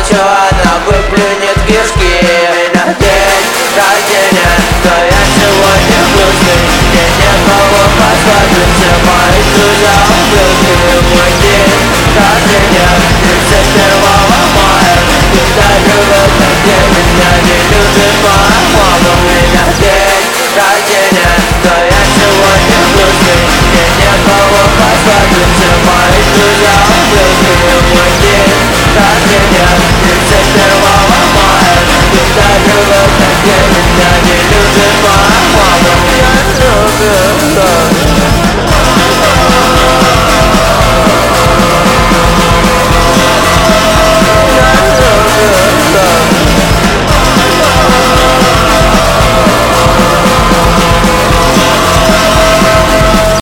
хочу, она выплюнет кишки. У меня день рождения, но я сегодня грустный. Мне некого позвать, все мои друзья